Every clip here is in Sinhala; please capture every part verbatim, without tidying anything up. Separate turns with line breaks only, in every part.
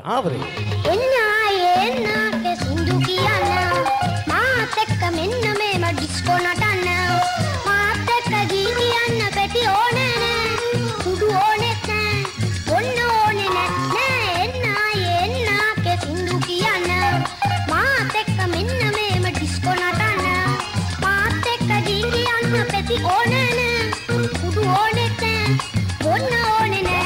ආදරේ
එන්නා එන්නා ke සින්දු කියන්න මාත් එක්ක මෙන්න මේම ඩිස්කෝ නටන්න මාත් එක්ක ගී කියන්න පෙටි ඕනේ නෑ සුදු ඕනේ නෑ ඔන්න ඕනේ නෑ එන්නා එන්නා ke සින්දු කියන්න මාත් එක්ක මෙන්න මේම ඩිස්කෝ නටන්න මාත් එක්ක ගී කියන්න පෙටි ඕනේ නෑ සුදු ඕනේ නෑ ඔන්න ඕනේ නෑ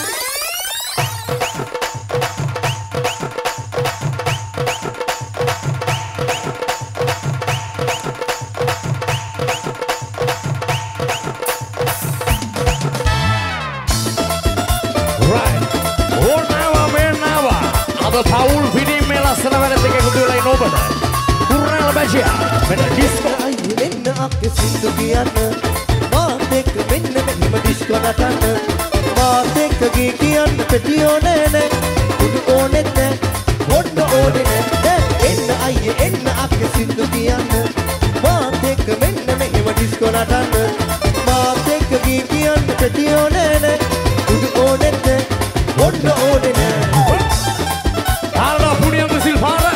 Paul Pidim mela senawala teke kudulai nobada Kurang baca mena disco
ayu enna akke sindu kiyanna maat ekk menna mehima disco natanna maat ekk gi kiyanna petiyo ne ne kudu one ne wonna one ne enna ayu enna akke sindu kiyanna maat ekk menna mehima disco natanna maat ekk gi kiyanna petiyo ne ne kudu one ne wonna one ne
Arda punya mesin para.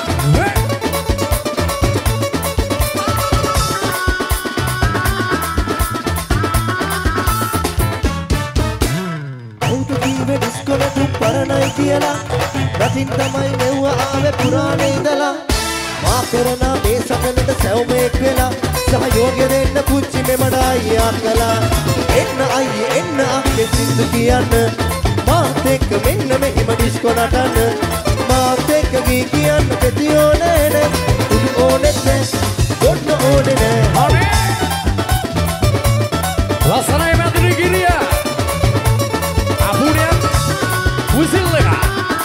Auto kiwe disco na tu paranai kiyala. Natin tamai mewwa aave purane indala. Ma karana me sakalata sawme ekvela. Sahayogya denna pucci me madai akala. Enna ayye enna akke sindu kiyanna. Maat ekka menna mehima disco natanna. maat ekka gi kiyanna petiyo ne ne kudu one ne wonna one ne
Ane Lasanai madri giriya Apunya Whistle lega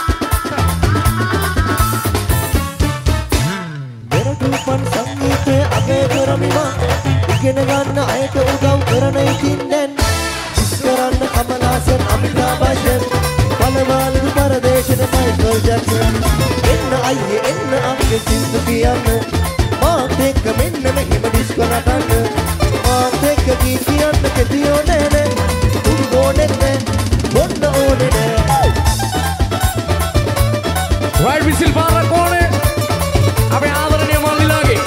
මෙරටුපන් සංගීතය අගය කරමිම ඉගෙන ගන්න අයට උදව් කරන ඉතින් දැන් ඉස් කරන්න කමලාසන් අමිතාබ් බච්චන් පළවාලු පරදේශන මයිකල් ජැක්සන් එන්න අයියේ එන්න අක්කේ සින්දු කියන්න මාත් එක්ක මෙන්න මෙහෙම ඩිස්කෝ නටන්න මාත් එක්ක ගී කියන්න කෙතියෝ නෑ නෑ උඩු ඕනේ නෑ බොන්න ඕනේ නෑ
Right whistle para kone Ape ආදරණීය මල්ලිලාගේ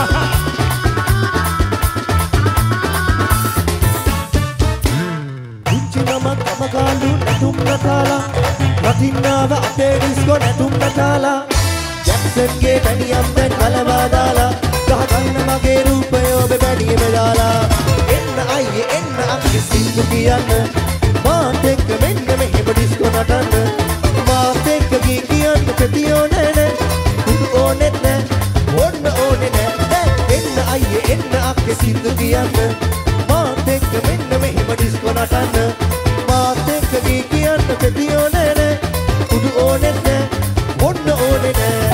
පුංචි මම කමකාලු නැතුම් නටාලා නටින්නාව අපේ ඩිස්කෝ නැතුම් නටාලා ජැක්සන්ගේ බැනියම් දැන් කලවා දාලා ගහගන්න මගේ රූපය ඔබ බැනියම දාලා එන්න අයියේ එන්න අක්කේ සින්දු කියන්න මාත් එක්ක මෙන්න මෙහෙම ඩිස්කෝ නටන්න මාත් එක්ක ගී කියන්න petiyo ne ne kudu one ne wonna one ne එන්න අයියේ එන්න අක්කේ සින්දු කියන්න මාත් එක්ක මෙන්න මෙහෙම ඩිස්කෝ නටන්න මාත් එක්ක ගී කියන්න petiyo ne ne kudu one ne wonna one ne